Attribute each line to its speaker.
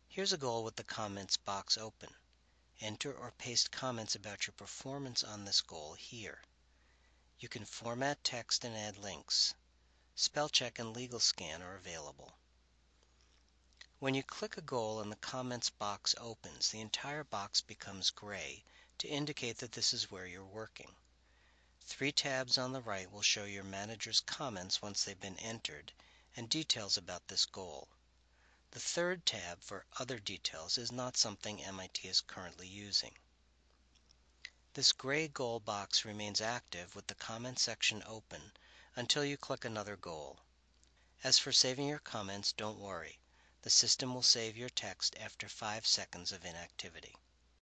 Speaker 1: Here's a goal with the comments box open. Enter or paste comments about your performance on this goal here. You can format text and add links. Spell check and legal scan are available. When you click a goal and the comments box opens, the entire box becomes gray to indicate that this is where you're working. 3 tabs on the right will show your manager's comments once they've been entered and details about this goal. The 3rd tab for other details is not something MIT is currently using. This gray goal box remains active with the comment section open until you click another goal. As for saving your comments, don't worry. The system will save your text after 5 seconds of inactivity.